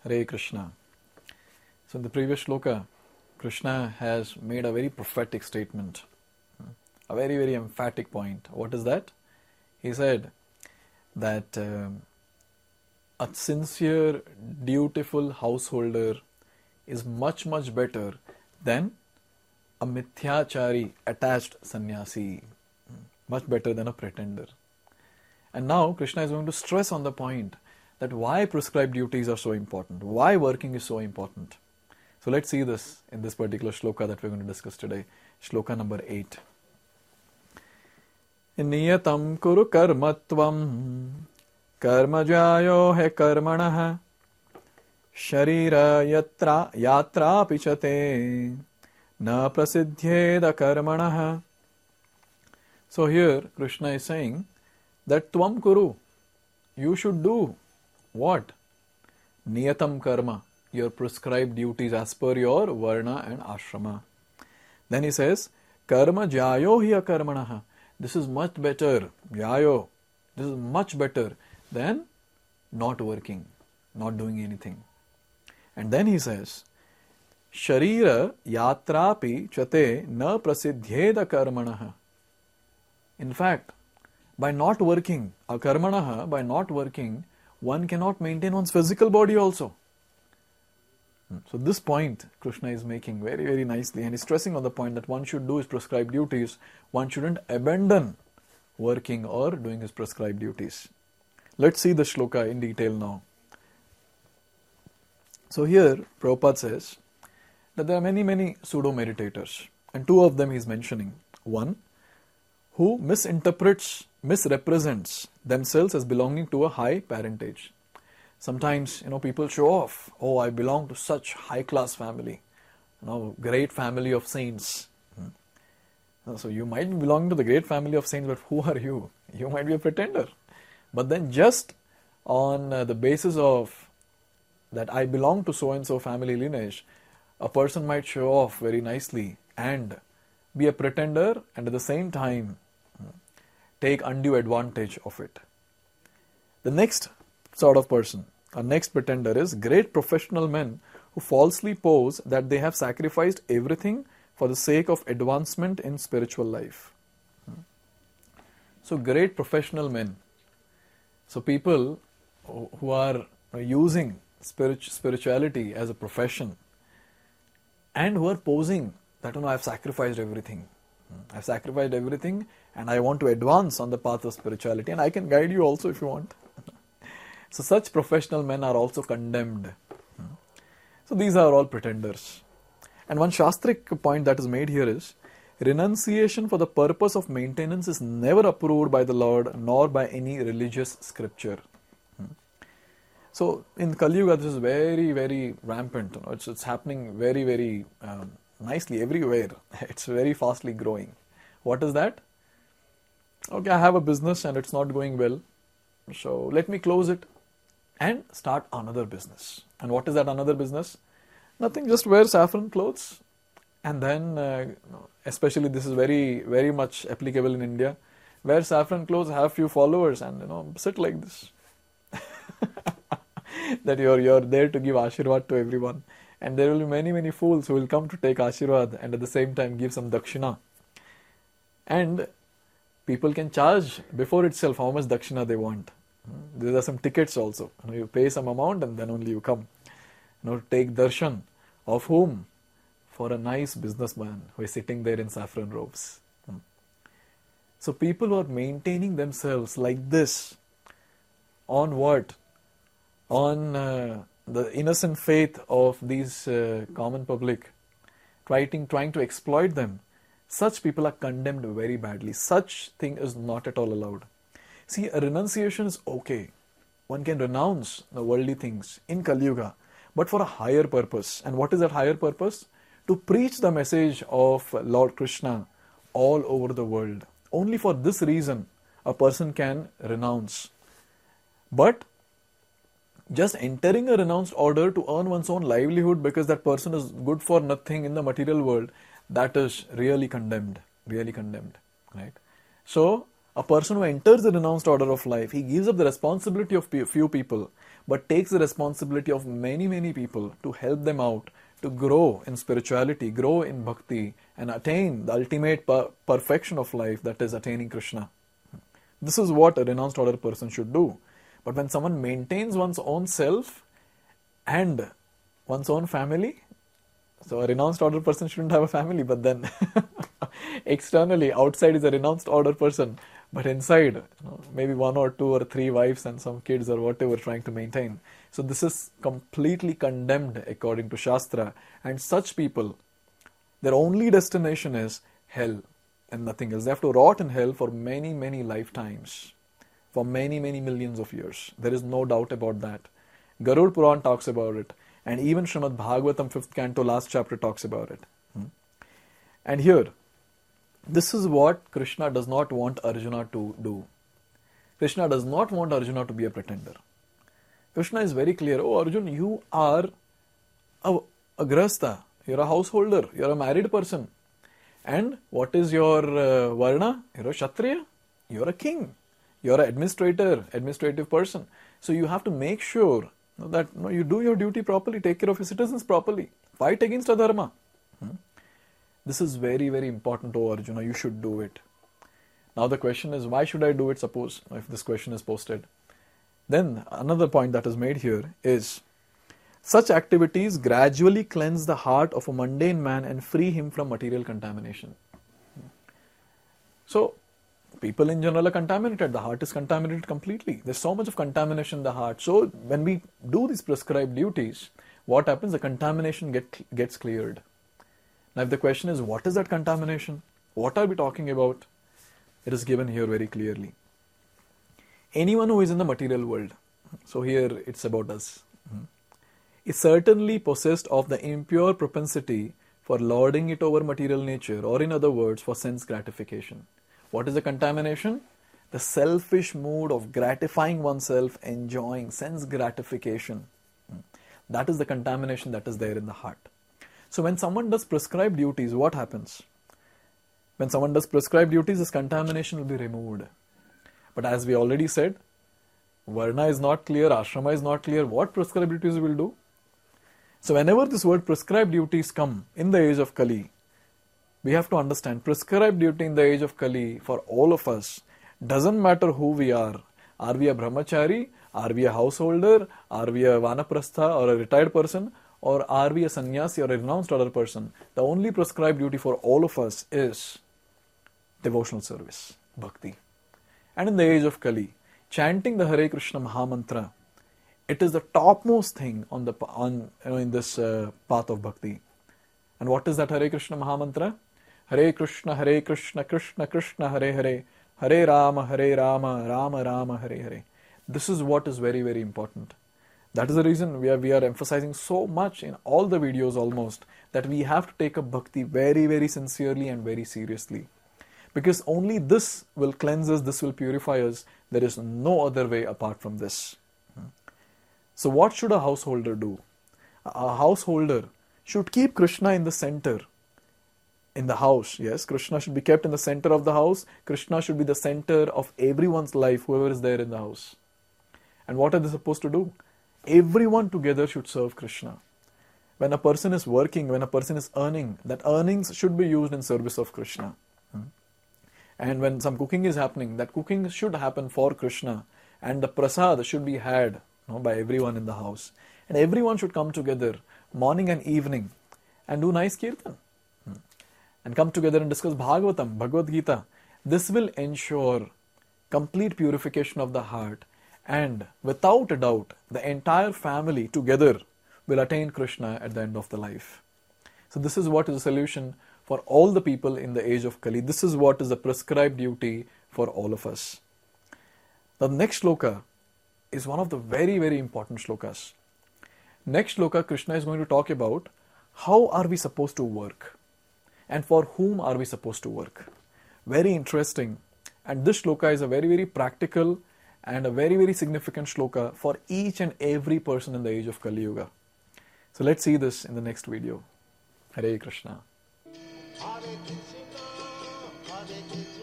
Hare Krishna. So in the previous shloka, Krishna has made a very prophetic statement, a very, very emphatic point. What is that? He said that a sincere, dutiful householder is much, much better than a mithyachari, attached sannyasi. Much better than a pretender. And now Krishna is going to stress on the point that why prescribed duties are so important, why working is so important. So let's see this in this particular shloka that we're going to discuss today, shloka number 8. Niyatam kuru karmatvam karmajayo he karmanah sharira yatra pichate na prasidhyeda karmanah. So here Krishna is saying that tvam kuru, you should do what? Niyatam karma, your prescribed duties as per your varna and ashrama. Then he says, karma jayo hi akarmanaha. This is much better, jayo, this is much better than not working, not doing anything. And then he says, sharira yatrapi chate na prasidhyeda karmanaha. In fact, by not working, akarmanaha, by not working, one cannot maintain one's physical body also. So this point Krishna is making very, very nicely, and he's stressing on the point that one should do his prescribed duties, one shouldn't abandon working or doing his prescribed duties. Let's see the shloka in detail now. So here Prabhupada says that there are many, many pseudo-meditators, and two of them he's mentioning. One, who misrepresents themselves as belonging to a high parentage. Sometimes, people show off, oh, I belong to such high-class family, great family of saints. So you might be belonging to the great family of saints, but who are you? You might be a pretender. But then just on the basis of that I belong to so-and-so family lineage, a person might show off very nicely and be a pretender, and at the same time take undue advantage of it. The next sort of person, our next pretender, is great professional men who falsely pose that they have sacrificed everything for the sake of advancement in spiritual life. So great professional men, so people who are using spirituality as a profession and who are posing that I've sacrificed everything. I've sacrificed everything and I want to advance on the path of spirituality, and I can guide you also if you want. So such professional men are also condemned. So these are all pretenders. And one Shastric point that is made here is, renunciation for the purpose of maintenance is never approved by the Lord nor by any religious scripture. So in Kali Yuga this is very, very rampant. It's happening very, very nicely everywhere. It's very fastly growing. What is that? Okay, I have a business and it's not going well, so let me close it and start another business. And what is that another business? Nothing, just wear saffron clothes, and then especially this is very, very much applicable in India. Wear saffron clothes, have few followers, and sit like this. That you're there to give Ashirwad to everyone, and there will be many, many fools who will come to take Ashirwad and at the same time give some dakshina. And people can charge before itself how much dakshina they want. There are some tickets also. You pay some amount and then only you come. Take darshan of whom? For a nice businessman who is sitting there in saffron robes. So people who are maintaining themselves like this, on what? On the innocent faith of these common public, trying to exploit them, such people are condemned very badly. Such thing is not at all allowed. See, a renunciation is okay. One can renounce the worldly things in Kali Yuga, but for a higher purpose. And what is that higher purpose? To preach the message of Lord Krishna all over the world. Only for this reason a person can renounce. But just entering a renounced order to earn one's own livelihood because that person is good for nothing in the material world, that is really condemned, right? So A person who enters the renounced order of life, he gives up the responsibility of few people, but takes the responsibility of many, many people to help them out, to grow in spirituality, grow in bhakti, and attain the ultimate perfection of life, that is attaining Krishna. This is what a renounced order person should do. But when someone maintains one's own self and one's own family, so a renounced order person shouldn't have a family, but then externally, outside is a renounced order person, but inside, maybe 1 or 2 or 3 wives and some kids or whatever trying to maintain. So this is completely condemned according to Shastra, and such people, their only destination is hell and nothing else. They have to rot in hell for many, many lifetimes, for many, many millions of years. There is no doubt about that. Garud Puran talks about it, and even Srimad Bhagavatam 5th canto last chapter talks about it. And here, this is what Krishna does not want Arjuna to do. Krishna does not want Arjuna to be a pretender. Krishna is very clear, oh Arjun, you are a grahastha, you're a householder, you're a married person. And what is your varna? You're a kshatriya, you're a king, you're an administrative person. So you have to make sure that you do your duty properly, take care of your citizens properly, fight against adharma. This is very, very important, oh Arjuna, you should do it. Now the question is, why should I do it, suppose, if this question is posted? Then another point that is made here is, such activities gradually cleanse the heart of a mundane man and free him from material contamination. So, people in general are contaminated, the heart is contaminated completely. There's so much of contamination in the heart. So, when we do these prescribed duties, what happens? The contamination gets cleared. Now, if the question is, what is that contamination? What are we talking about? It is given here very clearly. Anyone who is in the material world, so here it's about us, is certainly possessed of the impure propensity for lording it over material nature, or in other words, for sense gratification. What is the contamination? The selfish mood of gratifying oneself, enjoying sense gratification. That is the contamination that is there in the heart. So when someone does prescribed duties, what happens? When someone does prescribed duties, this contamination will be removed. But as we already said, Varna is not clear, Ashrama is not clear, what prescribed duties will do? So whenever this word prescribed duties come in the age of Kali, we have to understand prescribed duty in the age of Kali for all of us, doesn't matter who we are. Are we a brahmachari? Are we a householder? Are we a vanaprastha or a retired person? Or are we a sannyasi or a renounced order person? The only prescribed duty for all of us is devotional service, bhakti. And in the age of Kali, chanting the Hare Krishna Mahamantra, it is the topmost thing in this path of bhakti. And what is that Hare Krishna Mahamantra? Hare Krishna, Krishna Krishna, Hare Hare, Hare Rama, Rama Rama, Hare Hare. This is what is very, very important. That is the reason we are emphasizing so much in all the videos almost, that we have to take up bhakti very, very sincerely and very seriously. Because only this will cleanse us, this will purify us. There is no other way apart from this. So what should a householder do? A householder should keep Krishna in the center. In the house, yes, Krishna should be kept in the center of the house. Krishna should be the center of everyone's life, whoever is there in the house. And what are they supposed to do? Everyone together should serve Krishna. When a person is working, when a person is earning, that earnings should be used in service of Krishna. And when some cooking is happening, that cooking should happen for Krishna. And the prasad should be had by everyone in the house. And everyone should come together morning and evening and do nice kirtan. And come together and discuss Bhagavatam, Bhagavad Gita. This will ensure complete purification of the heart. And without a doubt, the entire family together will attain Krishna at the end of the life. So this is what is the solution for all the people in the age of Kali. This is what is the prescribed duty for all of us. The next shloka is one of the very, very important shlokas. Next shloka, Krishna is going to talk about how are we supposed to work and for whom are we supposed to work. Very interesting. And this shloka is a very, very practical and a very, very significant shloka for each and every person in the age of Kali Yuga. So let's see this in the next video. Hare Krishna. Hare Krishna, Hare Krishna.